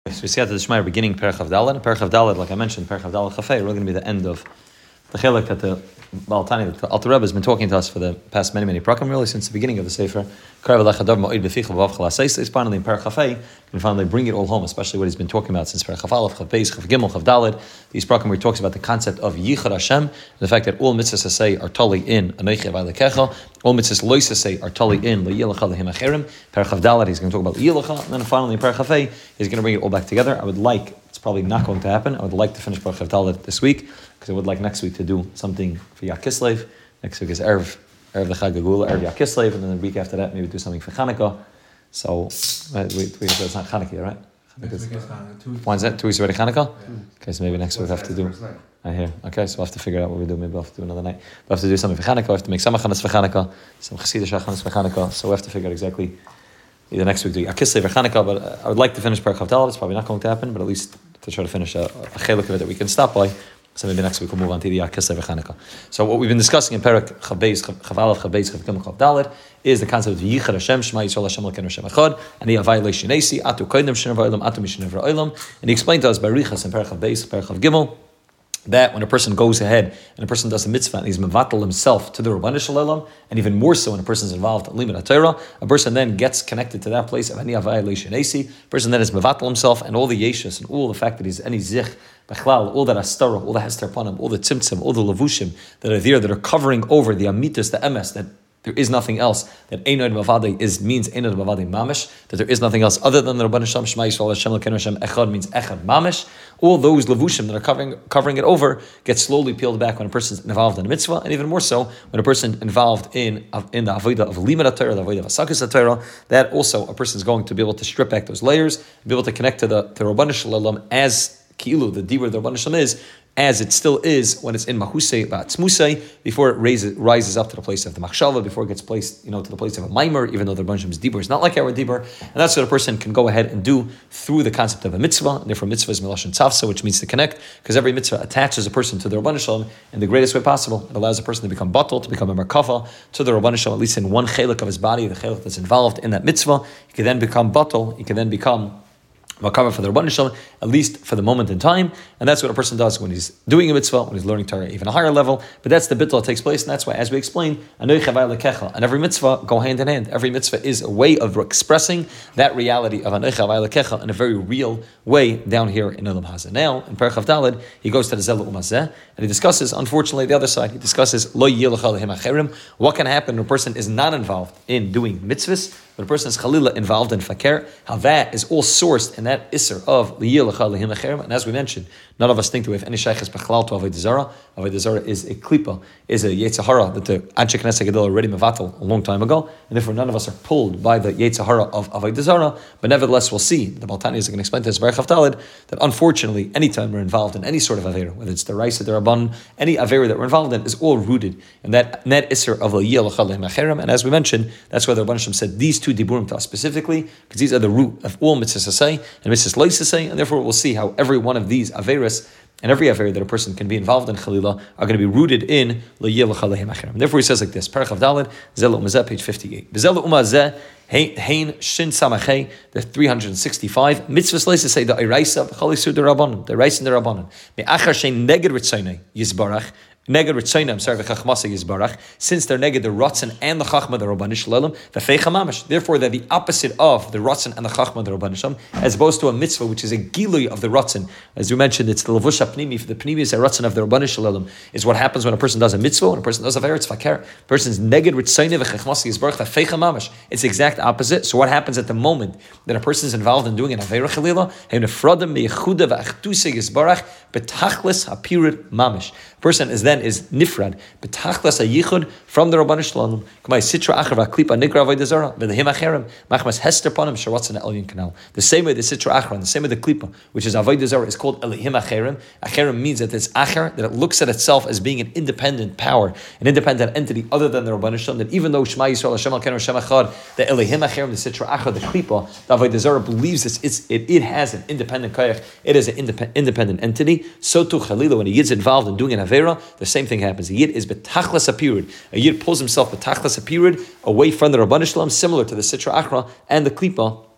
So we see at the Shema beginning Perach of Daled. Perach of Daled, like I mentioned, Perach of Daled Chafei, really going to be the end of the Chilek that the Baal Tani, that the Alter Rebbe has been talking to us for the past many prakim, really since the beginning of the Sefer. Finally, in Perach Chafei, can finally bring it all home, especially what he's been talking about since Perach Chaf Chav Beis, Chav Gimel, Chav Daled. These prakim where he talks about the concept of Yichud Hashem, the fact that all mitzvahs say are totally in Anochi Avaylekecha, all mitzvahs loisa say are totally in L'Yilacha L'Him Acherim. Perach Chav Daled, he's going to talk about L'Yilacha, and then finally in Perach Chafei, he's going to bring it all back together. I would like, it's probably not going to happen, I would like to finish Perach Chav Daled this week, because I would like next week to do something for Yad Kislev. Next week is Erev the Chag Geulah, Erev Yad Kislev, and then the week after that maybe do something for Chanukah. So, it's not Chanukah, right? When's that? 2 weeks already Chanukah? Yeah. Okay, so maybe next week we'll have to do. I hear. Okay, so we'll have to figure out what we do. Maybe we'll have to do another night. We'll have to do something for Chanukah. We'll have to make some achanas for Chanukah, some chassidish achanas for Chanukah. So we'll have to figure out exactly either next week do Yad Kislev or Chanukah. But I would like to finish Perach Chav Daled. It's probably not going to happen, but at least to try to finish a chelik of it that we can stop by. So maybe next week we'll move on to the Yad Kislev or Chanukah. So what we've been discussing in Perach Chav Beis, Chav Aleph, Chav Beis, Chav Gimel, Chav Daled is the concept of Yichud Hashem, Shema Yisrael Hashem Elokeinu Hashem Echad, and he avay leishinesi, atu koidem shenei v'olam, atu mishenei v'olam, and he explained to us by Richas in Perach Chav Beis, Perach Chav Gimel, that when a person goes ahead and a person does a mitzvah and he's mevatel himself to the Rabbanu Shalom, and even more so when a person is involved in Limud HaTorah, a person then gets connected to that place of any avay leishinesi, a person then is mevatel himself, and all the yeshus and all the fact that he's any zich, Bechlal, all that astara, all the hester panim, all the tzimtzim, all the levushim that are there, that are covering over the amitas, the emes, that there is nothing else, that Einoid Mavadei means Einoid Mavadei Mamish, that there is nothing else other than the Rabbanu Shalom, Shema Yisrael Hashem Elokeinu Hashem Echad means Echad Mamish. All those levushim that are covering it over get slowly peeled back when a person is involved in a mitzvah, and even more so when a person involved in the avodah of Limud HaTorah, the avodah of Asakas HaTorah, that also a person is going to be able to strip back those layers, and be able to connect to the Rabbanu Shalom as Ki'ilu, the Dibur the Rabbanu Shalom is, as it still is when it's in Mahusei Ba'atzmusei, before it rises up to the place of the Machshava, before it gets placed, to the place of a Maimer, even though the Rabbanu Shalom's Dibur is not like our Dibur, and that's what a person can go ahead and do through the concept of a mitzvah, and therefore mitzvah is Melashon Tzavsa, which means to connect, because every mitzvah attaches a person to the Rabbanu Shalom in the greatest way possible. It allows a person to become batal, to become a merkava to the Rabbanu Shalom, at least in one chelik of his body, the chelik that's involved in that mitzvah. He can then become batal, he can then become Makava for the Rabbanu Shalom, at least for the moment in time, and that's what a person does when he's doing a mitzvah, when he's learning Torah even a higher level. But that's the bittul that takes place, and that's why, as we explained, Anochi Avaylekecha and every mitzvah go hand in hand. Every mitzvah is a way of expressing that reality of Anochi Avaylekecha in a very real way down here in Olam Hazeh. Now, in Perach Chav Daled, he goes to the Zela Umazeh, and he discusses, unfortunately, the other side. He discusses Lo Yilacha L'Him Acherim, what can happen when a person is not involved in doing mitzvahs, but a person is Chalila involved in Fakir, how that is all sourced in that Isser of L'Yilacha L'Him Acherim. And as we mentioned, none of us think that we have any Sheikhs Bechlal to Avodah Zarah. Avodah Zarah is a Klipa, is a Yetzirah that the Anshe Knesset Gadol already mevatel a long time ago, and therefore none of us are pulled by the Yetzirah of Avodah Zarah. But nevertheless, we'll see, the Baal Tani is going to explain to us, Perach Chav Daled, that unfortunately, anytime we're involved in any sort of Avera, whether it's the Raisa, the Rabban, any Avera that we're involved in is all rooted in that net Isser of L'Yilacha L'Him Acherim. And as we mentioned, that's why the Rabbanu Shalom said these two Diburim to us specifically, because these are the root of all mitzvahs asay and mitzvahs lois asay, and therefore we'll see how every one of these averis and every aver that a person can be involved in Chalila are going to be rooted in L'Yilacha L'Him Acherim. Therefore he says like this, Perach Chav Daled, Zela Umazeh, page 58. Zela Umazeh, Hein Shin Samachay, the 365 mitzvahs lois asay, the Iraisa, the Chalisur the Rabbanon, the Iraisa and the Rabbanon. Me'achar shein neged ritzonei Yisbarach, Neged Ritzonah, Yisbarach, since they're neged the Ratzon and the Chachma, the Rabbanu Shalom, the Feicha Mamash. Therefore, they're the opposite of the Ratzon and the Chachma, the Rabbanu Shalom, as opposed to a mitzvah, which is a Gilui of the Ratzon. As we mentioned, it's the Levush HaPnimi, for the Pnimi is a Ratzon of the Rabbanu Shalom, is what happens when a person does a mitzvah, when a person does a Veretz Fakir. A person's neged Ritzonah, Yisbarach, the Feicha Mamash. It's the exact opposite. So what happens at the moment that a person is involved in doing an Avera Chalila? Yisbarach, Betachlis HaPirid Mamish. Person is then nifrad betachlas hayichud from the Rabbanu Shalom. K'may sitra achar v'aklipa nigra avodah zarah v'lehim acherem machmas hester panim sharatzan elyon canal. The same way the sitra achar, the same way the klipa, which is avodah zarah, is called elehim acherem. Acherem means that it's achar, that it looks at itself as being an independent power, an independent entity other than the Rabbanu Shalom. That even though Shema Yisrael Hashem Elokeinu Hashem Echad, the elehim acherem, the sitra achar, the klipa, the avodah zarah believes it has an independent koyach. It is an independent entity. So too Chalila, when he gets involved in doing an avera, the same thing happens. A Yid is betachlas apirud. A Yid pulls himself betachlas apirud away from the Rabbanu Shalom, similar to the Sitra Achra and the Klipa,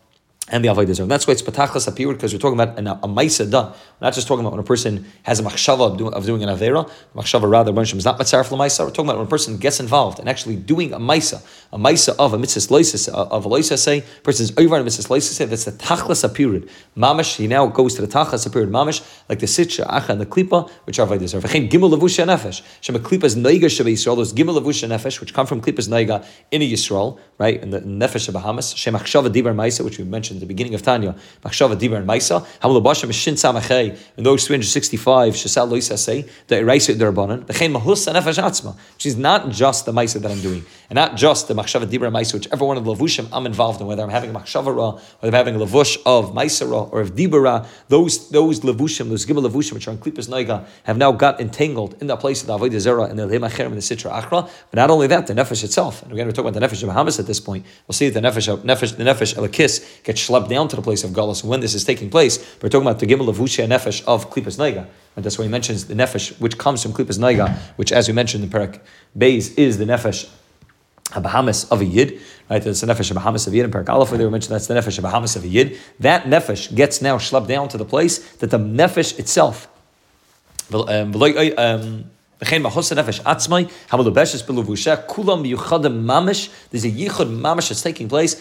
and the avodah zarah. That's why it's patachlas apirud, because we're talking about a ma'isa done. We're not just talking about when a person has a machshava of doing an avera. Machshava rather, is not matzaref l'maisa. We're talking about when a person gets involved in actually doing a ma'isa of a mitzvah loises, of a loisa say, person's over a mitzvah loisa say. That's the tachlas apirud. Mamish, he now goes to the tachlas apirud mamish, like the sitcha, acha, and the klipa, which are avodah zarah. V'chein gimel levusha nefesh. Shem klipas noiga sheba Yisrael. Those gimel levusha nefesh, which come from klipas noiga in a Yisrael, right? In the nefesh of Bahamas. Shem machshava dibar ma'isa, which we mentioned at the beginning of Tanya. Machshava dibar and ma'isa. Hamulabashem shin samachay. In those 365, shesal loisa say the eraser derabanan. V'chein mahus nefesh atzma, which is not just the ma'isa that I'm doing, and not just the machshava dibar and ma'isa, whichever one of the levushim I'm involved in, whether I'm having a machshava ra, whether I'm having a levush of ma'isa ra or of dibara. Those levushim, those gimel levushim, which are in klipas noiga, have now got entangled in the place of the avodah zarah and the lemacherem and the sitra achra. But not only that, the nefesh itself. And again, we're talking about the nefesh of Bahamas at this point. We'll see that the nefesh elakis gets schlepped down to the place of galus when this is taking place. But we're talking about the gimel levushia nefesh of klipas noiga. And that's why he mentions the nefesh which comes from klipas noiga, which, as we mentioned in Perek Beis, is the nefesh Bahamas of a Yid, right? That's the nefesh of Bahamas of a Yid. In Perek Aleph, where they were mentioned, that's the nefesh of Bahamas of a Yid. That nefesh gets now schlepped down to the place that the nefesh itself, there's a yichud mamish that's taking place.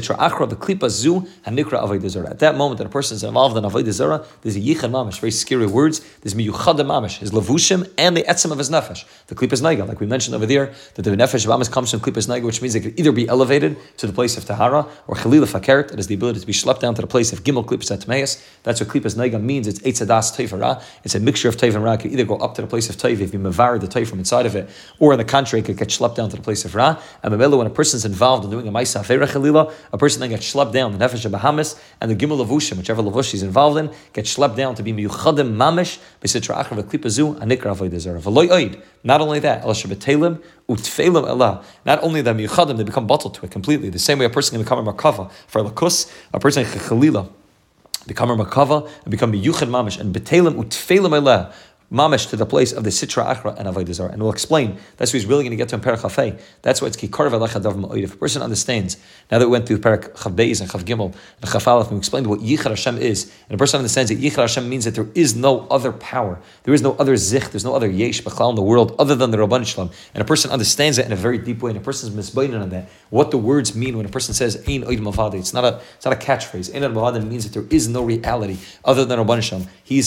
At that moment that a person is involved in avodah zarah, there's a yichud mamish, very scary words. There's miyuchad mamish, his levushim and the etzem of his nefesh. The klipas naiga, like we mentioned over there, that the nefesh of Amos comes from klipas naiga, which means it could either be elevated to the place of tahara or chalila fakert. It has the ability to be schlepped down to the place of gimel klipas atmeis. That's what klipas naiga means. It's eitzadas teifara. It's a mixture of teif and ra. It can either go up to the place of teif if you mevar the teif from inside of it, or in the contrary, it could get schlepped down to the place of ra. And when a person's involved in doing a ma'isa avera chalila, a person then gets schlepped down. The nefesh of Bahamas and the gimel levushim, whichever levush he's involved in, gets schlepped down to be miyuchadim mamish b'sitra achar v'klipazu anikra avodah zarah. V'loy oid. Not only that, el shebetelim utfeilim elah. Not only the miyuchadim, they become bottled to it completely. The same way a person can become a makava for lakus, a person can chalila become a makava and become miyuchad mamish and betelim utfeilim elah. Mamish to the place of the Sitra Achra and Avodah Zarah. And we'll explain. That's what he's really going to get to in Perek Chafei. That's why it's Kikar V'Alecha Dav Ma'od. If a person understands, now that we went through Perek Chav Beis and Chav Gimel and Chav Aleph, and we explained what Yichar Hashem is, and a person understands that Yichar Hashem means that there is no other power, there is no other zich, there's no other yesh b'chlal in the world other than the Rabban Shalom. And a person understands that in a very deep way, and a person's misbeinen on that. What the words mean when a person says Ein Oid Mavada. It's not a catchphrase. Ein Oid Mavada means that there is no reality other than Rabban Shalom.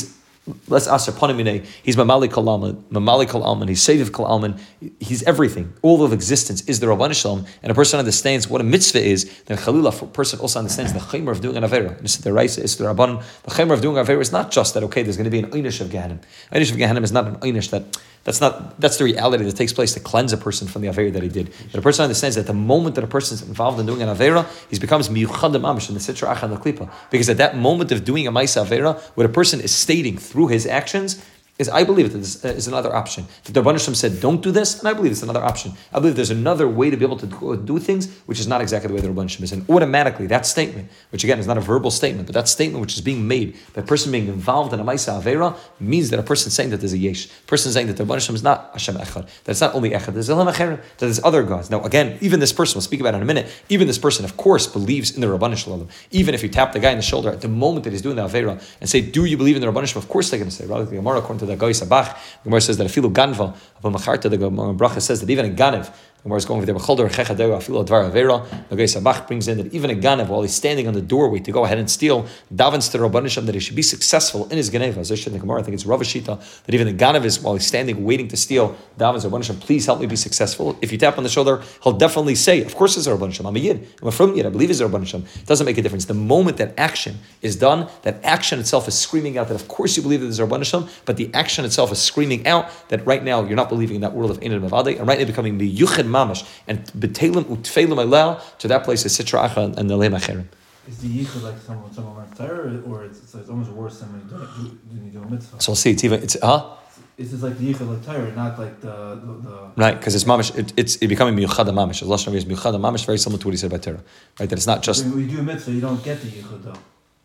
Let's ask Panim. He's Mamali Kol Alman, he's Seiviv Kol Alman, he's everything. All of existence is the Rabban Shalom, and a person understands what a mitzvah is, then Chalila, a person also understands the chaymer of doing an Avera. It's the Raisa, it's the Rabban. The chaymer of doing an Avera is not just that, okay, there's going to be an Einish of Gehenim. Einish of Gehenim is not an Einish that's the reality that takes place to cleanse a person from the Avera that he did. But a person understands that the moment that a person is involved in doing an Avera, he becomes miyuchad mamish in the Sitra Acha and the Klipa. Because at that moment of doing a Maisa Avera, what a person is stating through his actions is, I believe that this is another option. That the Rabban Hashem said, don't do this, and I believe it's another option. I believe there's another way to be able to do things, which is not exactly the way the Rabban Hashem is. And automatically, that statement, which again is not a verbal statement, but that statement which is being made, that person being involved in a Maisa Avera, means that a person saying that there's a Yesh. A person saying that the Rabban Hashem is not Hashem Echad, that it's not only Echad, there's Elam Acher, that there's other gods. Now again, even this person, we'll speak about it in a minute, even this person, of course, believes in the Rabban Shalom. Even if you tap the guy in the shoulder at the moment that he's doing the Avera, and say, do you believe in the Rabban Shalom? Of course they're going to say, rather the Gemara, according to the Goy Sabach, the Gemara says that afilu ganva, but macharta the Bracha says that even a ganev, the Gemara is going over there, b'cholder chechadeu afilu advar avera. The Goy Sabach brings in that even a ganev, while he's standing on the doorway to go ahead and steal, davens to Rabban Hashem that he should be successful in his ganeva. As I said in the Gemara, I think it's Rav Shita, that even the ganev is, while he's standing waiting to steal, davens Rabban Hashem, please help me be successful. If you tap on the shoulder, he'll definitely say, of course it's Rabban Hashem, I'm a Yid, I'm from Yid, I believe it's Rabban Hashem. It doesn't make a difference. The moment that action is done, that action itself is screaming out that of course you believe that there's Rabban Hashem, but the action itself is screaming out that right now you're not believing in that world of Ein Mavadeh, and right now becoming the Yuchid Mamash and Betelim Utfeilim Alel to that place is Sitra Acha and the Leim Acherim. Is the Yichud like someone learns Torah, or it's almost worse than when you do a mitzvah? So we'll see. It's Is this like the Yichud like Torah, not like the right? Because it's mamish. It's becoming miyuchad mamish. The lashon is miyuchad mamish, very similar to what he said about Torah, right? That it's not just when you do a mitzvah, you don't get the Yichud though.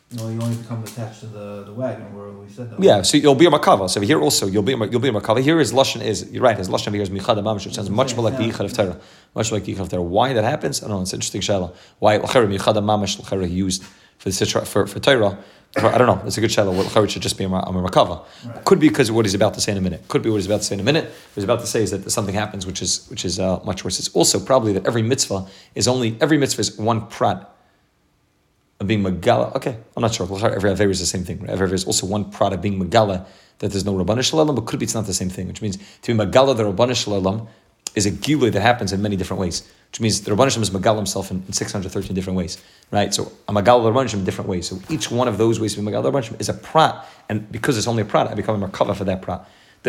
No, you only become attached to the wagon where we said that. Yeah, so you'll be a makava. So here also you'll be a makava. Here his lashon is, you're right. His lashon here is michad mamish, which sounds much more like the yichad of Torah. Much like the yichad of Torah. Why that happens? I don't know. It's an interesting shaila. Why l'chera michad mamish l'chera he used for the sitra for Torah? I don't know. It's a good shaila. What l'chera should just be a makava. Right. Could be because of what he's about to say in a minute. Could be what he's about to say in a minute. What he's about to say is that something happens which is much worse. It's also probably that every mitzvah is one prat of being Megala. Okay, I'm not sure. Every Avera is the same thing. Right? Every Avera is also one product being Megala, that there's no Rabbanu Shalom, but could be it's not the same thing, which means to be Megala, the Rabbanu Shalom, is a gilui that happens in many different ways, which means the Rabbanu Shalom is Megala himself in 613 different ways, right? So I'm Megala the Rabbanu Shalom in different ways. So each one of those ways to be Megala the Rabbanu Shalom is a prat, and because it's only a prat, I become a Merkava for that prat.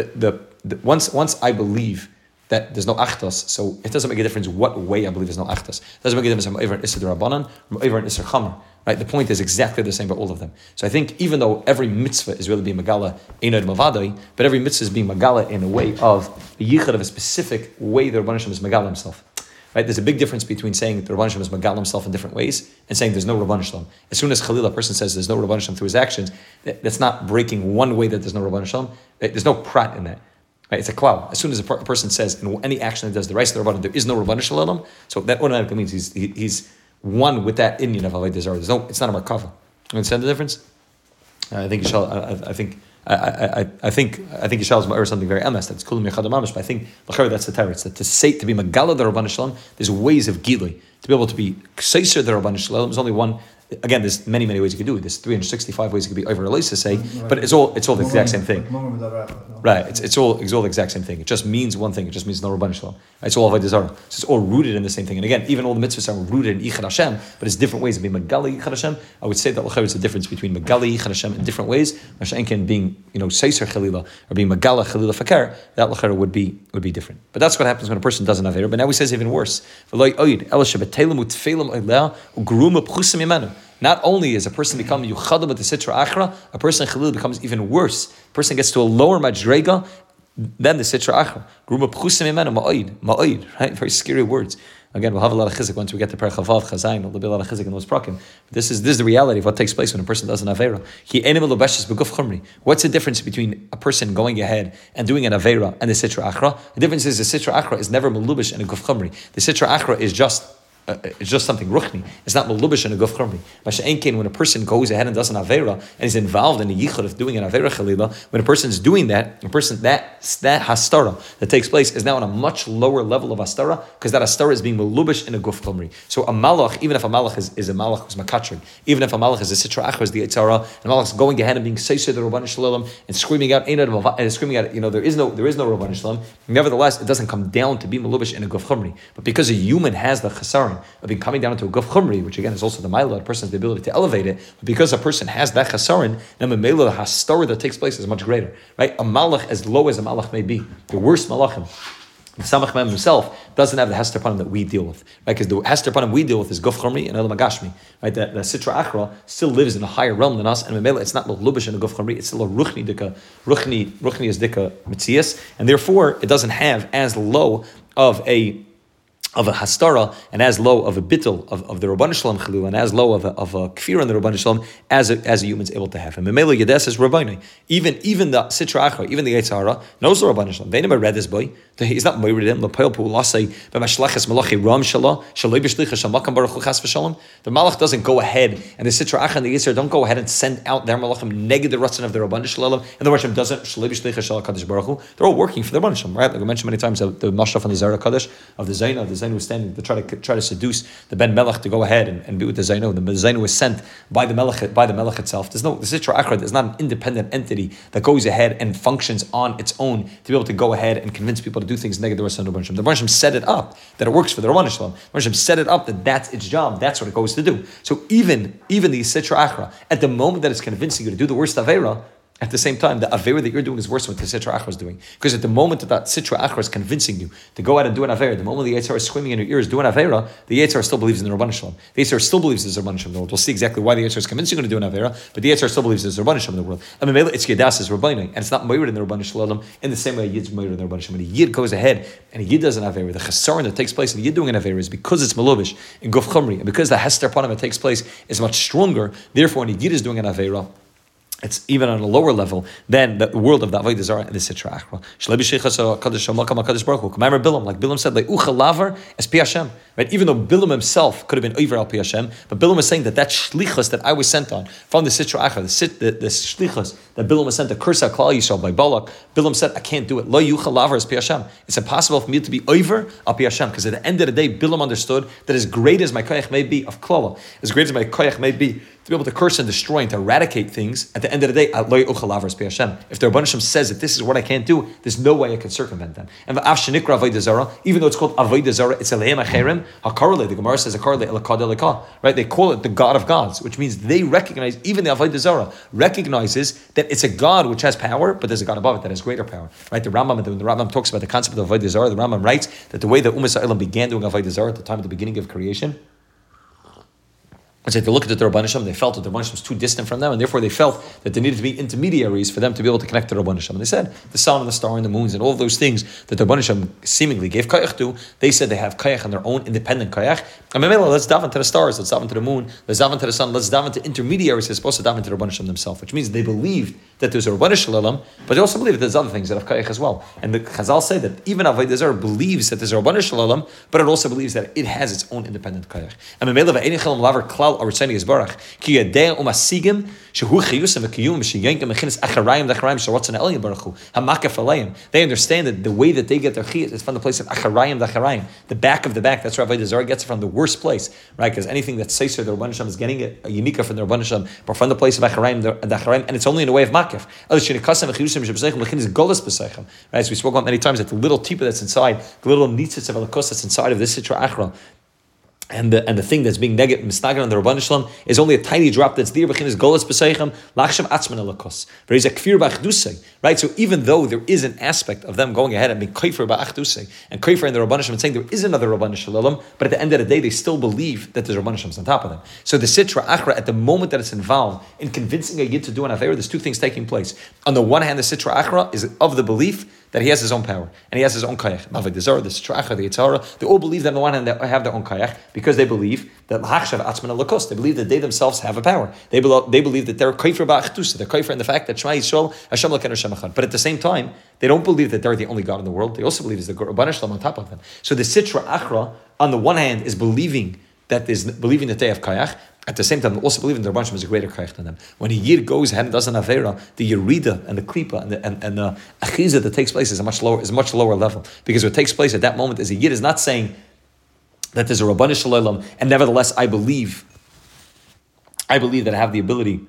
Once I believe that there's no achtas, so it doesn't make a difference what way I believe there's no achtas. It doesn't make a difference if I'm over an Issa Rabbanan, or over an Issa Chamar. Right? The point is exactly the same for all of them. So I think even though every mitzvah is really being Megala Einod Mavadoi, but every mitzvah is being Megala in a way of the yichud of a specific way the Rabban Hashem is Megala himself. Right? There's a big difference between saying the Rabban Hashem is Megala himself in different ways and saying there's no Rabban Hashem. As soon as Khalil, a person says there's no Rabban Hashem through his actions, that's not breaking one way that there's no Rabban Hashem. There's no prat in that. Right? It's a cloud. As soon as a person says in any action that does the rights of the Rabban, there is no Rabban Shalom, so that automatically means he's one with that Indian of Avodah Zarah. It's not a Merkava. You understand the difference? I think Yishal. I think Yishal is or something very emes. That's Kulam Yechad Mamish. But I think that's the Torah. It's that to be Megala the Rabban Shalom. There's ways of gilui to be able to be Seiser the Rabban Shalom. There's only one. Again, there's many ways you could do it. There's 365 ways it could be over release to say, but it's all the exact same thing. Right? It's all the exact same thing. It just means one thing. It just means no Rabban Shalom. It's all Avodah Zarah. So it's all rooted in the same thing. And again, even all the mitzvahs are rooted in Yichad Hashem, but it's different ways of being Megali Yichad Hashem. I would say that it's a difference between Megali Yichad Hashem in different ways. Mashenkin being Seiser Chalila or being Megala Chalila Fakir, that l'chera would be different. But that's what happens when a person doesn't have Avera. But now he says even worse. Not only is a person becoming yuchadim with the sitra achra, a person chalil becomes even worse. A person gets to a lower madrega than the sitra achra. Gruma pchusim imenu ma'oid, right? Very scary words. Again, we'll have a lot of chizik once we get to Perek Chavav, Chazayin. There'll be a lot of chizik in those prakim. But this is the reality of what takes place when a person does an avera. What's the difference between a person going ahead and doing an avera and the sitra achra? The difference is the sitra achra is never melubish in a guf chumri. The sitra achra is just something ruchni. It's not melubish and a guf chumri. Masha'enkein, when a person goes ahead and does an avera and is involved in the yichud of doing an avera chalila, when a person is doing that, that hastara that takes place is now on a much lower level of hastara because that hastara is being melubish in a guf chumri. So a malach, even if a malach is a malach who's makatrig, even if a malach is a sitra achra, is the yitzara, and a malach is going ahead and being seisir the Rabban Shalom and screaming out, there is no Rabban Shalom. Nevertheless, it doesn't come down to be melubish in a guf chumri, but because a human has the chasaron of being coming down into a guf chumri, which again is also the mila, a person has the ability to elevate it, but because a person has that chasaron, then the hastara that takes place is much greater, right? A malach, as low as a malach may be, the worst malachim, the Samach Mem himself doesn't have the Hester Panim that we deal with, right? Because the Hester Panim we deal with is Guf Chumri and Elam Agashmi, right? The Sitra Achra still lives in a higher realm than us, and Memela, it's not Lubish and a Guf Chumri, it's still a Ruchni Dika, Ruchni is Dika Mitzias, and therefore it doesn't have as low of a hastara and as low of a bittul of the Rabban Shalom Chalil and as low of a kfir on the Rabban Shalom as a human's able to have. And Memela Yedes is Rabbanai. Even the Sitra Achra, even the Yitzhara knows the Rabban Shalom. They never read this boy. He's not married him. The Malach doesn't go ahead, and the Sitra Achra and the Yitzhar don't go ahead and send out their Malachim negative the Ratzon of the Rabban Shalom, and the Rabban doesn't. They're all working for the Rabban Shalom, right? Like we mentioned many times, the Mashaf and the Zara Kaddish of the Zaina. The Zaina was standing to try to seduce the Ben Melech to go ahead and be with the Zaina. The Zaina was sent by the Melech itself. The Sitra Achra is not an independent entity that goes ahead and functions on its own to be able to go ahead and convince people to do things negative to the Rabban Shalom. The Rabban Shalom set it up that it works for the Rabban Shalom. The Rabban Shalom set it up that that's its job. That's what it goes to do. So even the Sitra Achra, at the moment that it's convincing you to do the worst Aveira, At the same time, the Avera that you're doing is worse than what the Sitra Achra is doing. Because at the moment that Sitra Achra is convincing you to go out and do an Avera, the moment the Yetzer is screaming in your ears, do an Avera, the Yetzer still believes in the Rabban Shalom. The Yetzer still believes there's a Rabban Shalom in the world. We'll see exactly why the Yetzer is convincing you to do an Avera, but the Yetzer still believes there's a Rabban Shalom in the world. I mean, it's Yedas is Rabbanim, and it's not Meir in the Rabban Shalom in the same way Yid's Meir in the Rabban Shalom. The Yid goes ahead and Yid does an Avera. The Chesaron that takes place in the Yid doing an Avera is because it's Melovish in Guf Chumri, and because the Hester Panim that takes place is much stronger. Therefore, when the Yid is doing an Avera, it's even on a lower level than the world of the Avodah Zarah and the Sitra Achra. Bilam, like Bilam said, lavar es pi Hashem. Right? Even though Bilam himself could have been over al pi Hashem, but Bilam is saying that shlichus that I was sent on from the Sitra Achra, the shlichus that Bilam was sent to curse out Klal Yisrael by Balak, Bilam said, I can't do it. Lo yuchal lavar es pi Hashem. It's impossible for me to be over al pi Hashem, because at the end of the day, Bilam understood that as great as my koyach may be of Klala, as great as my koyach may be to be able to curse and destroy and to eradicate things, at the end of the day, if the Rebbeinu Shem says that this is what I can't do, there's no way I can circumvent them. And even though it's called Avodah Zarah, it's Elehem Acherem, HaKarle, the Gemara says HaKarle Elakad Elakah, right? They call it the God of gods, which means they recognize, even the Avodah Zarah recognizes that it's a God which has power, but there's a God above it that has greater power, right? The Rambam talks about the concept of Avodah Zarah, the Rambam writes that the way that Ummah Sa'ilam began doing Avodah Zarah at the time of the beginning of creation, and so they looked at the Rabban Hashem, they felt that the Rabban Hashem was too distant from them, and therefore they felt that there needed to be intermediaries for them to be able to connect to the Rabban Hashem. And they said the sun and the star and the moons and all of those things that the Rabban Hashem seemingly gave kayach to, they said they have kayach on their own independent kayach. And let's dive into the stars, let's dive into the moon, let's dive into the sun, let's dive into intermediaries that are supposed to dive into the Rabban Hashem themselves, which means they believed that there's a Rabban Shalom, but they also believe that there's other things that have kayach as well. And the Chazal say that even Avodah Zarah believes that there's a Rabban Shalom, but it also believes that it has its own independent kayach. And ki yadeh umasigim shehu chiyusam v'kiyum sheyankim mechinas acharayim dacharayim sharatzon elyon baruch hu hamakaf alayim. They understand that the way that they get their chiyus is from the place of acharayim dacharayim, the back of the back. That's where Avodah Zarah gets it from, the worst place, right? Because anything that's seiser, the Rabban Hashem is getting it a unika from the Rabban Hashem, but from the place of acharayim dacharayim, and it's only in the way of makaf. Right? So we spoke about many times that the little tipa that's inside, the little nitzitz of alakos that's inside of this Sitra Achra, and the thing that's being negative mistaken on the Rabban Shalom is only a tiny drop that's there. B'chinas golas b'seichem lachshav atzman alakos. There is a kfir b'achdusei, right? So even though there is an aspect of them going ahead and being kfir b'achdusei and kfir in the Rabban Shalom and saying there is another Rabban Shalom, but at the end of the day they still believe that there's Rabban Shalom on top of them. So the Sitra Achra, at the moment that it's involved in convincing a yid to do an avera, there's two things taking place. On the one hand, the Sitra Achra is of the belief that he has his own power and he has his own kayach. Avodah Zarah, the Sitra Achra, the Yitzhara, they all believe that on the one hand they have their own kayach because they believe that l'hachshav atzman alakos. They believe that they themselves have a power. They believe that they're kaifer ba'achtusa. They're kaifer in the fact that Shema Yisrael Hashem Elokeinu Hashem Echad. But at the same time, they don't believe that they're the only God in the world. They also believe there's the Rabban Shalom on top of them. So the Sitra Achra, on the one hand, is believing that they have kayach. At the same time, they also believe in the Rabban Shalom is a greater kayach than them. When a yid goes ahead and does an avera, the yerida and the klipa and the achiza that takes place is a much lower level, because what takes place at that moment is a yid is not saying that there's a Rabban Shalom, and nevertheless I believe that I have the ability.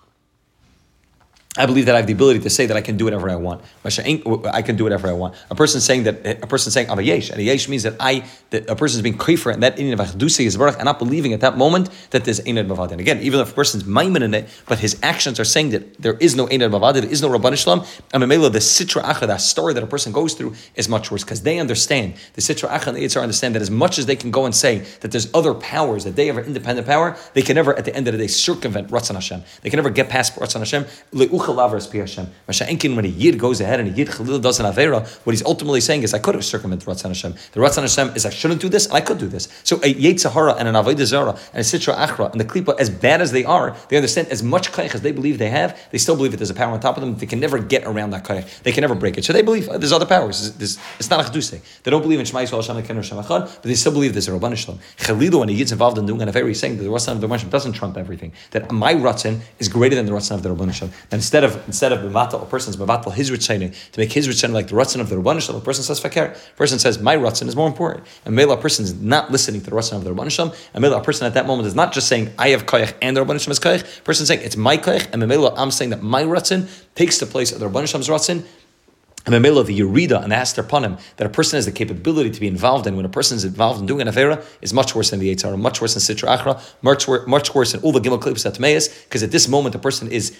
I believe that I have the ability to say that I can do whatever I want. I can do whatever I want. A person saying I'm a yesh, and a yesh means that a person is being kaifer, and that inyan of achdusei is barach, and not believing at that moment that there's einad bavad. And again, even if a person's maimin in it, but his actions are saying that there is no einad bavad, there is no Rabban Shalom, and memela, the Sitra Achra, that story that a person goes through is much worse, because they understand, the Sitra Achra and the Yitzhar understand that as much as they can go and say that there's other powers, that they have an independent power, they can never, at the end of the day, circumvent Ratzon Hashem. They can never get past Ratzon Hashem. When a yid goes ahead and a yid chalil does an avera, what he's ultimately saying is, I could have circumvented Ratzon Hashem. The Ratzon Hashem is, I shouldn't do this, and I could do this. So a Yetzirah and an Avodah Zarah and a Sitra Achra and the Klipa, as bad as they are, they understand as much kayach as they believe they have, they still believe that there's a power on top of them. They can never get around that kayach. They can never break it. So they believe there's other powers. It's not a chadusei. They don't believe in Shema Yisrael Hashem Elokeinu Hashem Echad, but they still believe there's a Rabban Shalom. Chalilu, when a yid's involved in doing an avera, he's saying that the Ratzon of the Rabban Shalom doesn't trump everything. That my Ratzon is greater than the Ratzon of the Rabban Shalom. And instead of a person's mevatel his Ratzon to make his Ratzon like the Ratzon of the Rabban Shalom, a person says fakir. A person says my Ratzon is more important. And maybe a person is not listening to the Ratzon of the Rabban Shalom. And maybe a person at that moment is not just saying I have koyach and the Rabban Shalom is koyach. A person is saying it's my koyach, and maybe I'm saying that my Ratzon takes the place of the Rabban Shalom's Ratzon. And the middle of the Yerida and the Aster Panim, that a person has the capability to be involved in when a person is involved in doing an Avera, is much worse than the Yitzhara, much worse than Sitra Achra, much worse than all the Gimel Klipas Atmeis, because at this moment the person is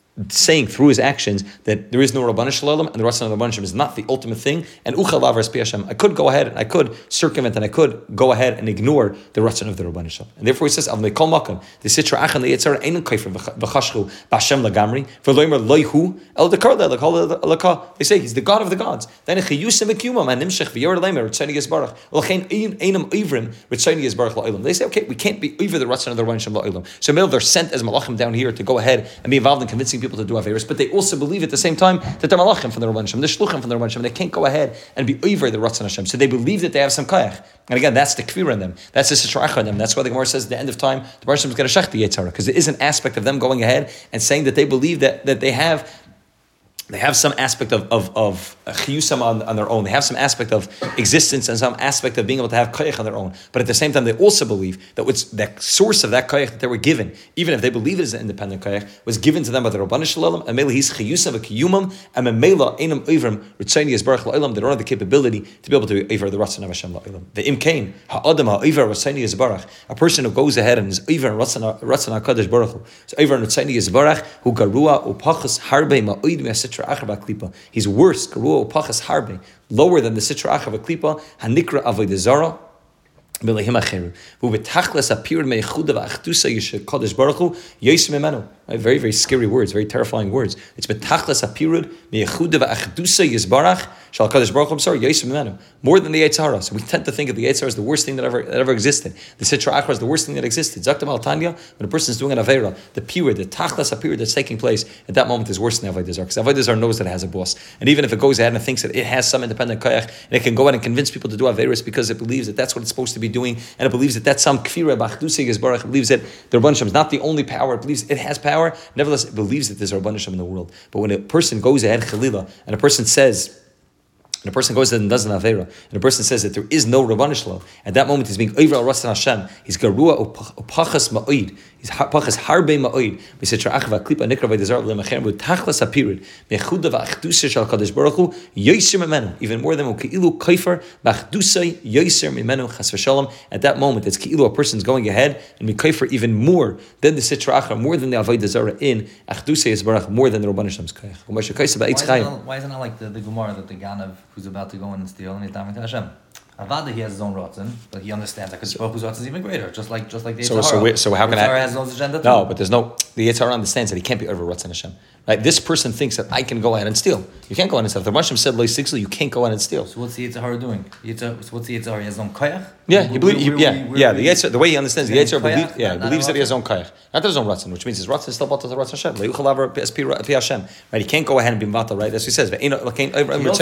saying through his actions that there is no Rabbanah Shalom and the Ratzon of the Rabbanah Shalom is not the ultimate thing. And Uchalav Pi Hashem, I could go ahead and I could circumvent and I could go ahead and ignore the Ratzon of the Rabbanah Shalom. And therefore he says, Av Mekol Makam, the Sitra Achan the Yitzhar Einam Kaifer V'chashchu B'Hashem Lagamri V'loimer Loihu El Dekar Lekal. They say he's the God of the gods. Then Chiyusim V'Kiyumam and Nimshech V'Yor Leimer Ritzoni Yisbarach L'chein Einam Ivrim Ritzoni Yisbarach La'olam. They say, okay, we can't be over the Ratzon of the Rabbanah Shalom La'olam. So maybe they're sent as Malachim down here to go ahead and be involved in convincing people to do Averis, but they also believe at the same time that they're Malachim from the Rabban Hashem, they're Shluchim from the Rabban Hashem, they can't go ahead and be over the Ratzon Hashem. So they believe that they have some Kayach. And again, that's the Kvira in them. That's the Sitra in them. That's why the Gemara says at the end of time, the Baruch Hashem is going to shech the Yetzirah, because there is an aspect of them going ahead and saying that they believe that they have some aspect of chiyusam on their own. They have some aspect of existence and some aspect of being able to have koyach on their own. But at the same time, they also believe that what's that source of that koyach that they were given, even if they believe it is an independent koyach, was given to them by the Rabbanah Shalom. And mele he's chiyusam v'kiyumam and memela einam oivrim ritzoni yisbarach la'olam. They don't have the capability to be able to be over the ratzon of Hashem la'olam. The imkain ha'adam ha'oiver ritzoni yisbarach. A person who goes ahead and is over ratzon hakadosh baruch hu. So over ritzoni yisbarach hu garua upachas harbe ma'oid me'asitra. He's worse, pachas harbe, lower than the sitra achav klipa, hanikra avodah zara. Very, very scary words, very terrifying words. It's betachlas apirud meyechuda v'achdusa yizbarach shal kadosh baruch hu. I'm sorry, yosem mimenu, more than the Yetzer Hara. So we tend to think of the Yetzer Hara as the worst thing that ever existed. The Sitra Achra is the worst thing that existed. Zaktam al Tanya, when a person is doing an avera, the pirud, the tachlas apirud that's taking place at that moment is worse than avodah zara, because avodah zara knows that it has a boss, and even if it goes ahead and thinks that it has some independent koyach and it can go ahead and convince people to do averas because it believes that that's what it's supposed to be doing, and it believes that that's some kfira b'achdusa yizbarach. It believes that the Rabban Hashem is not the only power. It believes it has power. Nevertheless, it believes that there's a Rabban Hashem in the world. But when a person goes ahead, Chalila, and a person says, and a person goes ahead and does an avera, and a person says that there is no Rabban Shalom, at that moment he's being over al Ratzon Hashem. He's garua upachas ma'oid. He's pachas harbe ma'oid. V'sitra achva klipa nikra v'dezar v'lemachem v'tachlas hapirid mechuda v'achdusa shal kadosh baruch hu yoser mimenu. Even more than u'keilu kaifer b'achdusay yoser mimenu chas v'shalom. At that moment, it's keilu a person's going ahead and mikaifer even more than the sitra achra, more than the avodah zara in achdusay yisbarach, more than the Rabban Hashem's koyach. Why isn't it like the Gemara that the Ganav who's about to go in and steal and he's davening to Hashem? Avada, he has his own rotzen, but he understands that because Baruch Hu's rotzen is even greater, just like the Yetzer Hara. So how can Yetzer Hara has his own agenda too. No, but there's no. The Yetzer Hara understands that he can't be over rotzen Hashem. Right? This person thinks that I can go ahead and steal. You can't go ahead and steal. If the Rabban Hashem said lo yisixlu, you can't go ahead and steal. So what's the Yetzer Hara doing? So what's the Yetzer Hara? He has his own koyach? Yeah, the Yetzer, the way he understands the Yetzer Hara believes that he has his own koyach, not his own rotzen, which means his rotzen is still bought to the rotzen Hashem. Pi Hashem. Right? He can't go ahead and be mevatel. Right? That's what he says. He's not being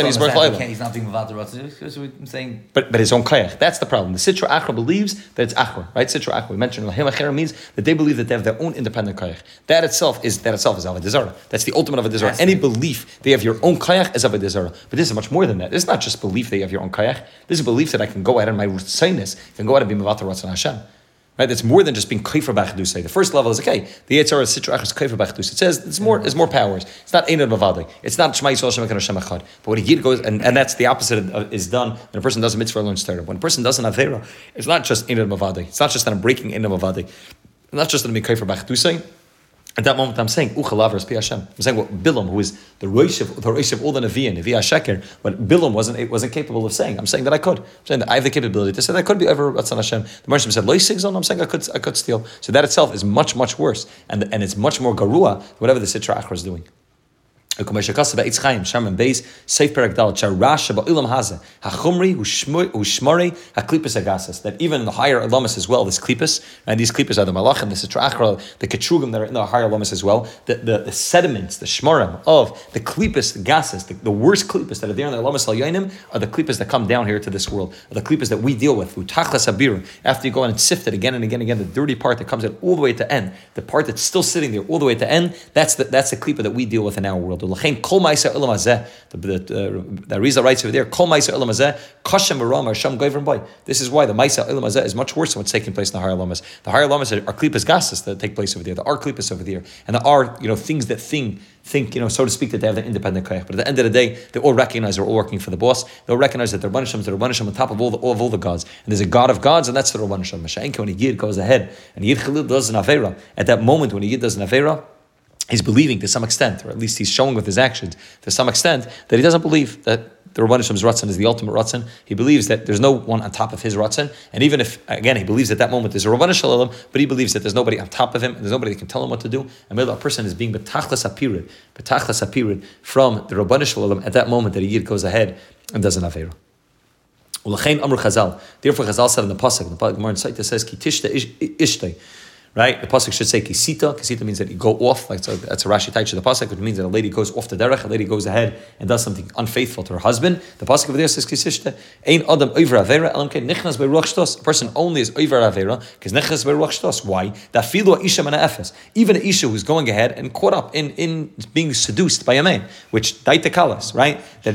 mevatel rotzen. That's what I'm saying. But his own koyach. That's the problem. The Sitra Achra believes that it's Achra, right? Sitra Achra. We mentioned Lahim Achra means that they believe that they have their own independent koyach. That itself is Avodah Zara. That's the ultimate Avodah Zara. Any belief they have your own koyach is Avodah Zara. But this is much more than that. This is not just belief that you have your own koyach. This is belief that I can go ahead and my sinus can go ahead and be mevatel ratzon Hashem. Right? That's more than just being kaifer b'achdusay. The first level is okay. The Yetzer Hara Sitra Achra is kaifer b'achdusay. It says it's more powers. It's not einad mavadai. It's not Shema Yisrael Hashem Hashem Echad. But when he goes and that's the opposite is done when a person does a mitzvah learns Torah. When a person does an avera, it's not just einad mavadai. It's not just that I'm breaking einad mavadai. It's not just that I'm being kaifer b'achdusay. At that moment, I'm saying, Uchalav Pi Hashem. I'm saying what Bilam, who is the Rosh of all the Nevi'im, Nevi HaSheker, what Bilam wasn't capable of saying. I'm saying that I could. I'm saying that I have the capability to say that I could be over Ratzon Hashem. The Marshal said, Lo Yisig. I'm saying I could steal. So that itself is much, much worse. And it's much more garua, whatever the Sitra Achra is doing. That even in the higher alamas as well, this klippas, and these klippas are the malachim, the sitra achra, the ketrugim that are in the higher alamas as well, the sediments, the shmarim of the klippas, the gases, the worst klippas that are there in the alamas al yainim are the klippas that come down here to this world, are the klippas that we deal with. After you go in and sift it again and again and again, the dirty part that comes in all the way to the end, the part that's still sitting there all the way to the end, that's the klippa that we deal with in our world. The Arizal writes over there, Kol Ma'isa Olam Hazeh, Kashem V'Ram Hashem Goyvrim Boy. This is why the Ma'isa Olam Hazeh is much worse than what's taking place in the higher lamas. The higher lamas are klippas gases that take place over there. There are klippas over there, and there are things that think so to speak that they have the independent koyach. But at the end of the day, they all recognize they're all working for the boss. They all recognize that the Rabban Hashem is the Rabban Hashem on top of all the gods, and there's a God of gods, and that's the Rabban Hashem. Masha'enka, when a Yid goes ahead and Yid Chalil does an avera, at that moment when a Yid does an avera, he's believing to some extent, or at least he's showing with his actions to some extent, that he doesn't believe that the Rabban Hashem's Ratzon is the ultimate Ratzon. He believes that there's no one on top of his Ratzon. And even if, again, he believes at that moment there's a Rabban Shalom, but he believes that there's nobody on top of him, and there's nobody that can tell him what to do. And a person is being betachlas apirid from the Rabban Shalom at that moment that a Yid goes ahead and does an Aveira. Therefore, Chazal said in the Pasuk, the Gemara in Saita says, Ki tishta ishtay. Right? The pasuk should say kisita. Kisita means that you go off. Like that's a Rashi Taich of the pasuk, which means that a lady goes off the derech. A lady goes ahead and does something unfaithful to her husband. The pasuk over there says kisishta. Ein adam over avera elam ke nichnas beruach shtos. A person only is over avera because nichnas beruach shtos. Why? That filu isha mana efes. Even an isha who's going ahead and caught up in being seduced by a man, which daite kalas, right? That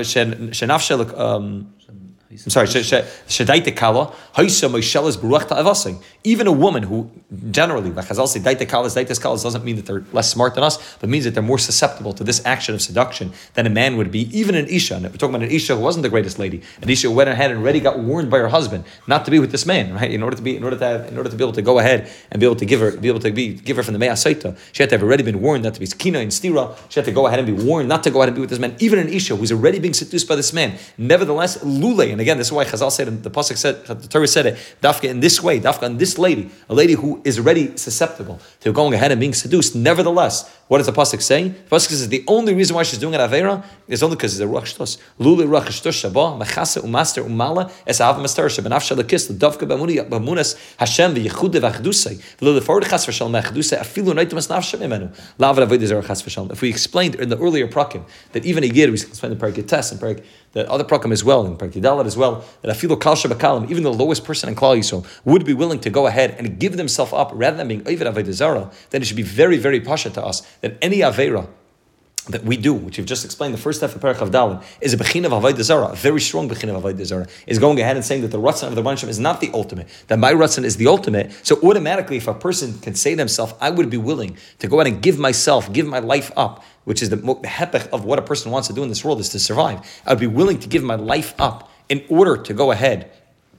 shenafshel. I'm sorry, Shadaita Kala, Haisa Moshelas Baruch Ta'avasing. Even a woman who generally, like Chazal say, Daita Kalas doesn't mean that they're less smart than us, but means that they're more susceptible to this action of seduction than a man would be. Even an Isha, and we're talking about an Isha who wasn't the greatest lady, an Isha who went ahead and already got warned by her husband not to be with this man, right? In order to be able to go ahead and be able to give her from the Mea Saita, she had to have already been warned not to be Skina and Stira. She had to go ahead and be warned not to go ahead and be with this man. Even an Isha who's already being seduced by this man, nevertheless, Lule, and again, this is why Chazal said, and the pasuk said, the Torah said it, dafka in this way, dafka on this lady, a lady who is already susceptible to going ahead and being seduced. Nevertheless, what does the pasuk say? The pasuk says the only reason why she's doing an avera is only because it's a ruach shtos. Luli ruach shtos shaba mechasa umaster umala es av master shebenafsha lekis dafka bamunas Hashem v'yichude v'achdusay v'lo leforad chas v'shal mechdusay afilu neitumas nafshem imenu la'avad avodah zarah chas v'shal. If we explained in the earlier prakim that even a yid, we explained the parak Tes and parak the other prakim as well, and parak Dalet as well, that afilu kal shebakalim, even the lowest person in Klal Yisrael would be willing to go ahead and give themselves up rather than being oived avodah zarah, then it should be very, very pasha to us that any avera that we do, which you've just explained, the first step of Perach of Dalet, is a bechin of avodah zarah, a very strong bechin of avodah zarah, is going ahead and saying that the ratzon of the Rebbeinu is not the ultimate, that my ratzon is the ultimate. So automatically, if a person can say to himself, I would be willing to go ahead and give my life up, which is the hepech of what a person wants to do in this world, is to survive. I would be willing to give my life up in order to go ahead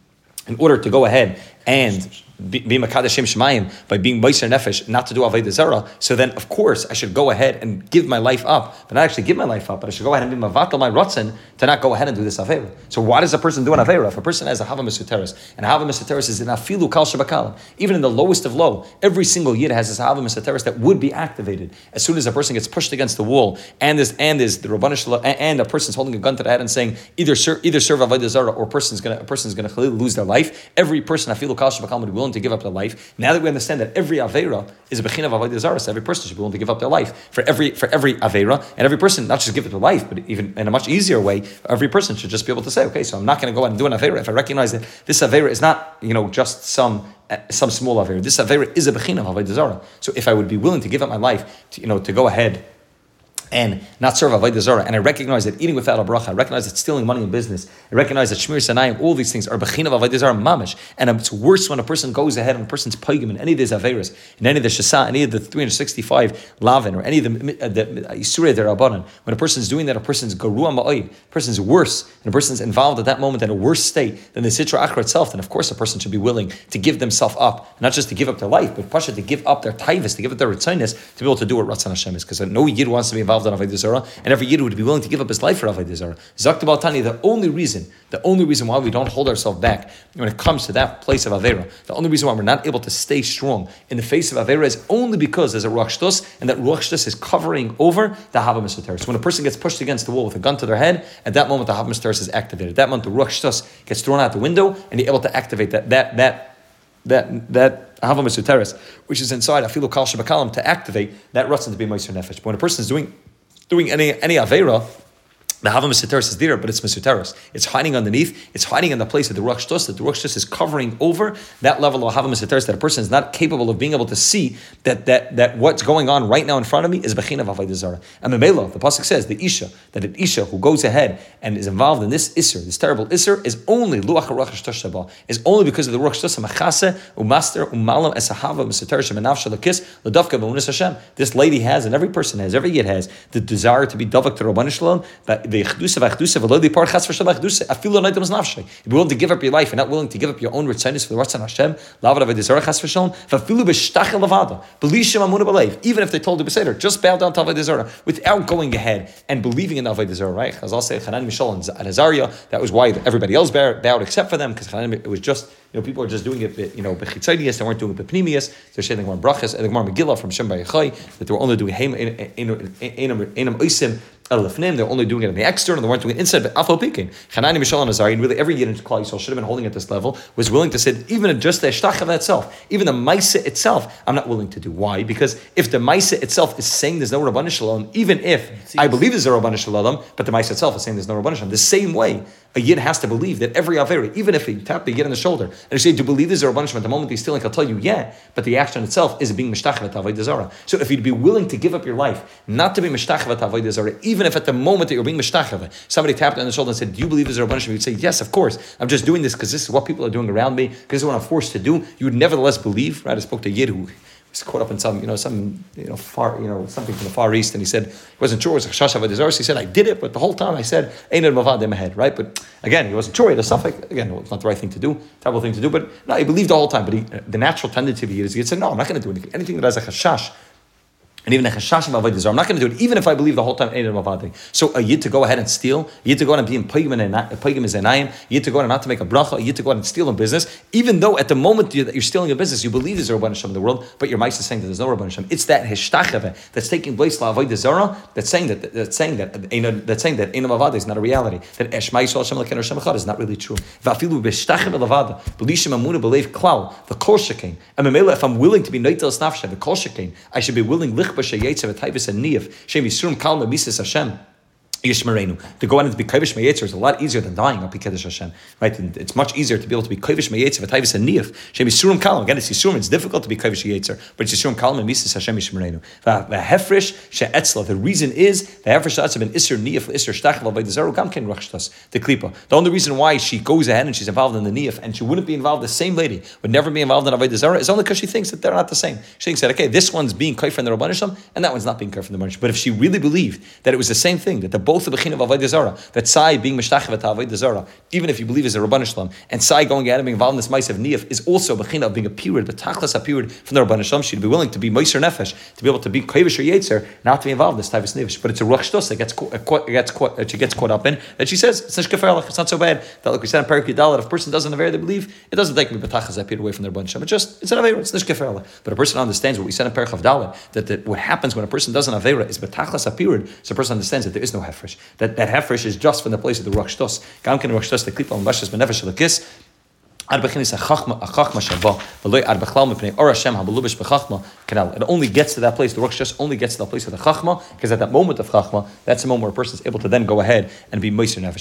and be Makadashim Shemayim by being Meiser Nefesh, not to do Avodah Zarah. So then, of course, I should go ahead and give my life up, but not actually give my life up, but I should go ahead and be Mavatal my Ratzon to not go ahead and do this Avera. So why does a person do an Avera? If a person has a Hava Mesuteres, and a Hava Mesuteres is in Afilu Kal Shabakalim, even in the lowest of low, every single Yid has this Hava Mesuteres that would be activated as soon as a person gets pushed against the wall, and is the Rabbanu Shalom, and a person's holding a gun to the head and saying either serve Avodah Zarah or a person's gonna lose their life. Every person Afilu Kal Shabakalim would be willing to give up their life. Now that we understand that every Aveira is a Bechin of Avodah Zarah, so every person should be willing to give up their life for every Aveira, and every person not just give it their life, but even in a much easier way, every person should just be able to say, okay, so I'm not going to go out and do an Aveira if I recognize that this Aveira is not, just some small Aveira. This Aveira is a Bechin of Avodah Zarah. So if I would be willing to give up my life to go ahead and not serve Avodah Zarah, and I recognize that eating without a bracha, I recognize that stealing money in business, I recognize that Shmir Sanayim, all these things are Bechin of Avodah Zarah mamish, and it's worse when a person goes ahead and a person's paigim in any of these Averas, in any of the Shasa, any of the 365 Lavin, or any of the Isurei Derabanan, when a person's doing that, a person's Garua Ma'oid, a person's worse, and a person's involved at that moment in a worse state than the Sitra Achra itself, then of course a person should be willing to give themselves up, not just to give up their life, but Pasha to give up their taivas, to give up their ritzainis, to be able to do what Ratzon Hashem is, because no Yid wants to be involved in Avodah Zarah, and every Yid would be willing to give up his life for Avodah Zarah. Zakta Baltani, the only reason why we don't hold ourselves back when it comes to that place of Avera, the only reason why we're not able to stay strong in the face of Avera is only because there's a Ruach Shtos, and that Ruach Shtos is covering over the Hava Mesuteres. So when a person gets pushed against the wall with a gun to their head, at that moment the Hava Mesuteres is activated. At that moment the Ruach Shtos gets thrown out the window, and you're able to activate that Hava Mesuteres, which is inside Afilu Kal Shabakalim, to activate that Ratzon to be Meiser Nefesh. But when a person is doing any Aveira, the Hava Mesuteres is there, but it's Mesuteres. It's hiding underneath. It's hiding in the place of the Ruach Shtos, that the Ruach Shtos is covering over that level of Hava Mesuteres, that a person is not capable of being able to see that what's going on right now in front of me is Bechin of Avodah Zarah. And Memela, the pasuk says, that an Isha who goes ahead and is involved in this Isser, this terrible Isser, is only Luach HaRuach Shtosh Shabbat, is only because of the Ruach Shtos Machase Umaster Umalam Es Hava Mesuteres Shemenaf Shalakis L'Davka B'Unis Hashem. This lady has, and every person has, every Yid has, the desire to be Davak to Rabbanu Shalom, but the chdusa v'chdusa v'lo di par chas v'shem chdusa. Afilu noitem is nafshay. You're willing to give up your life. You're not willing to give up your own ritzainis for the Ratzon Hashem. Lavad avodah zarah chas v'shem. V'afilu b'shtachel levada. B'lishim amuna b'leiv. Even if they told you beseder, just bow down to avodah zarah without going ahead and believing in avodah zarah. Right? Chazal say Hanan Mishal and Azariah. That was why everybody else bowed except for them, because it was just. People are just doing it, bechitzaidias. They weren't doing it bepnimias. They're saying the Gemara brachas and the Gemara Megillah from Shem Bayachai that they were only doing einam oisim elefnim. They're only doing it in the external. They weren't doing it inside. But afal pikin, Hanani Mishal and Azari, and really every Yidden Klal Yisrael should have been holding at this level. Was willing to say even just the shtachava itself, even the ma'isa itself, I'm not willing to do. Why? Because if the ma'isa itself is saying there's no Rabbanah Shalom, even if I believe there's a Rabbanah Shalom, but the ma'isa itself is saying there's no Rabbanah Shalom, the same way a Yid has to believe that every Avera, even if he tapped the Yid on the shoulder, and he said, do you believe there's a Rabbanah Shalom? At the moment he's stealing, he'll tell you, yeah, but the action itself is being mishtachvat avodah zarah. So if you'd be willing to give up your life, not to be mishtachvat avodah zarah, even if at the moment that you're being mishtachvat, somebody tapped you on the shoulder and said, do you believe there's a Rabbanah Shalom? You'd say, yes, of course. I'm just doing this because this is what people are doing around me, because this is what I'm forced to do. You would nevertheless believe, right? I spoke to a Yid who was caught up in something from the Far East, and he said he wasn't sure it was a chashav avodah. So he said, I did it, but the whole time I said, ain't it mavad in my head, right? But again, he wasn't sure. He had a suffix. Again, it's not the right thing to do, terrible thing to do, but no, he believed the whole time. But the natural tendency of the Yid is he'd say, no, I'm not going to do anything that has a chashash. And even a chashash of avodah zarah, I'm not going to do it, even if I believe the whole time ain't mavadi. So a Yid to go ahead and steal, a Yid to go ahead and be in pagim zenayim, a Yid to go ahead and not to make a bracha, a Yid to go ahead and steal in business, even though at the moment that you're stealing a business, you believe there's a Rabbanah Shalom in the world, but your mice is saying that there's no Rabbanah Shalom. It's that hishtachave that's taking place la avodah zarah that's saying that ain't mavadi is not a reality. That Eshma Yisrael Hashem Elokeinu Hashem Echad is not really true. Va'afilu b'shtachave levada b'lishim amuna b'leiv klal the kol shekain. And memela, if I'm willing to be noitel snafshe the kol shekain, I should be willing lichba sheyetzer v'tayvis and niyaf shem yisurim kalma mises Hashem. Yishmerenu. To go out and to be kovish meyetzer is a lot easier than dying up Kedesh Hashem. Right? And it's much easier to be able to be kovish meyetzer v'tayvis and niyaf shem yisurim kalam. Again, it's yisurim. It's difficult to be kovish meyetzer, but it's yisurim kalam and mises Hashem yishmerenu. V'hefresh she'etzla. The reason is the hefresh she'etzla ben iser niyaf iser shtachel avodah zarah gam ken rachshtas the klipa. The only reason why she goes ahead and she's involved in the niyaf and she wouldn't be involved, the same lady would never be involved in avodah zarah, is only because she thinks that they're not the same. She thinks that okay, this one's being kofer in the Rabbanah Shalom and that one's not being kofer in the Rabbanah Shalom. But if she really believed that it was the same thing, that the both of the bechin of avodah zarah, that Sai being mishtachvet avodah zarah, even if you believe is a Rabbanah Shalom, and Sai going out and being involved in this ma'ase of niyaf is also bechina of being a period, but tachlas a period from the Rabbanah Shalom, she'd be willing to be meiser nefesh, to be able to be kovish or yetzer, not to be involved in this type of nefesh. But it's a ruach shtos that she gets caught up in, that she says it's not so bad. That like we said in Perek Yudalad, if a person doesn't have they believe, it doesn't take me betachas that period away from the Rabbanah Shalom. It's an avera, it's nishkeferla. But a person understands what we said in Perek Yudalad, that what happens when a person does an avera is betachas a period, so a person understands that there is no hefresh. That hefresh is just from the place of the ruach shtos. Gam ken ruach shtos the klipa l'mashas benefesh l'kis. It only gets to that place. The ruach just only gets to that place of the chachma, because at that moment of chachma, that's the moment where a person is able to then go ahead and be moiser nefesh.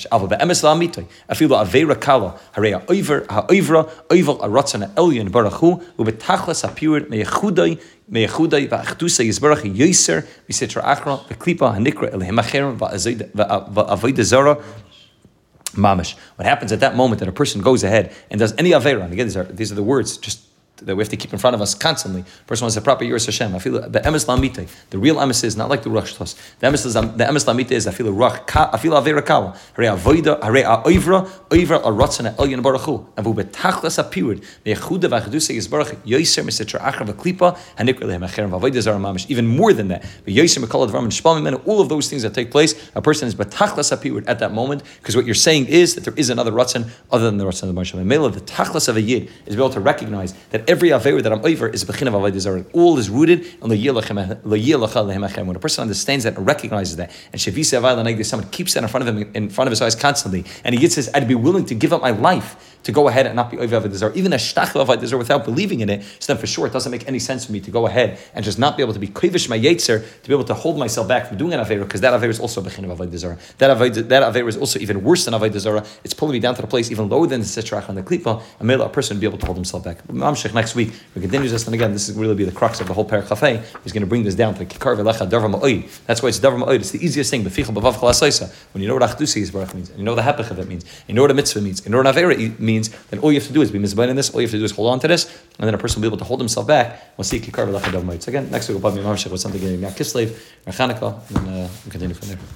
Mamish. What happens at that moment that a person goes ahead and does any avera, and again, these are the words just that we have to keep in front of us constantly. The person wants a proper Yiras Hashem. I feel the emes lamite. The real emes is not like the ruach shtos. The emes lamite is I feel a ruach. I feel avera kala. Hare avoida. Hare oivra aratzana elyon baruch hu. Avu betachlas apirud. Me'echuda v'achedusa yisbarach yoser misitra achra v'klipa hanikra lehem acherim v'avoida zara mamish. Even more than that, yoser mekala dvarim and shpamim men. All of those things that take place, a person is betachlas apirud at that moment, because what you're saying is that there is another ratzan other than the ratzan of the Moshe. Mela, the tachlas of a yid is be able to recognize that every avera that I'm over is bechin of avodah zarah. All is rooted on the yilachah lehem achem. When a person understands that and recognizes that, and shavisa avayla, someone keeps that in front of him, in front of his eyes constantly, and he says, "I'd be willing to give up my life to go ahead and not be over avodah zarah, even a shtach of avodah zarah, without believing in it." So then, for sure, it doesn't make any sense for me to go ahead and just not be able to be kovish my yetzer, to be able to hold myself back from doing an avera, because that avera is also bechin of avodah zarah. That avera is also even worse than avodah zarah. It's pulling me down to the place even lower than the sitrach and the klipa. And a person would be able to hold himself back. Mamshech next week. We continue this, and again, this is really be the crux of the whole Perek Chafei. He's going to bring this down to Kikar V'lecha Davar Ma'od. That's why it's Davar Ma'od. It's the easiest thing. B'ficha b'vav chalasaisa. When you know what Achdusi Yisbarach means, and you know the hepech of it means, and you know what a mitzvah means, and you know what an avera means, then all you have to do is be mizbayin in this. All you have to do is hold on to this, and then a person will be able to hold himself back. We'll see Kikar V'lecha Davar Ma'od. So again, next week we'll probably be Mamshech with something getting Kislev or Chanukah, and we'll continue from there.